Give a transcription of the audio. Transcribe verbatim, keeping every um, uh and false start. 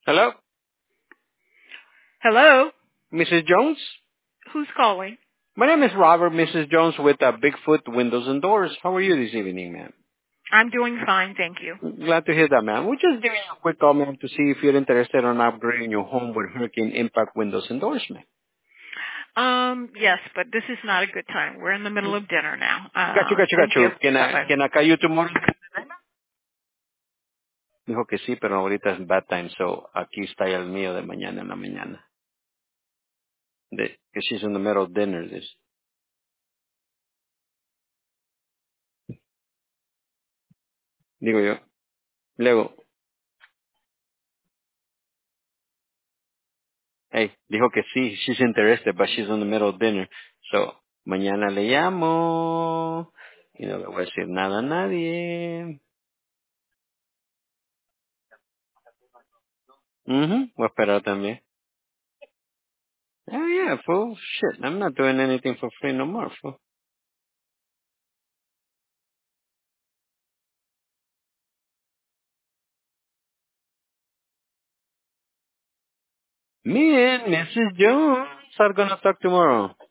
Hello, Hello? Missus Jones? Who's calling? My name is Robert, Missus Jones, with uh, Bigfoot Windows and Doors. How are you this evening, ma'am? I'm doing fine, thank you. Glad to hear that, ma'am. We're just giving you a quick call, ma'am, to see if you're interested in upgrading your home with hurricane impact windows and doors, ma'am. Um, yes, but this is not a good time. We're in the middle of dinner now. Got you, Uh, got you, got thank you. you. Can I, Bye-bye. can I call you tomorrow? Dijo que sí, pero ahorita es bad time, so aquí está el mío de mañana en la mañana. De, que she's in the middle of dinner. This. Digo yo. Luego, hey, dijo que sí, she's interested, but she's in the middle of dinner. So, mañana le llamo y no le voy a decir nada a nadie. Mhm, voy a esperar también. Oh yeah, fool. Shit, I'm not doing anything for free no more, fool. Me and Missus Jones are gonna talk tomorrow.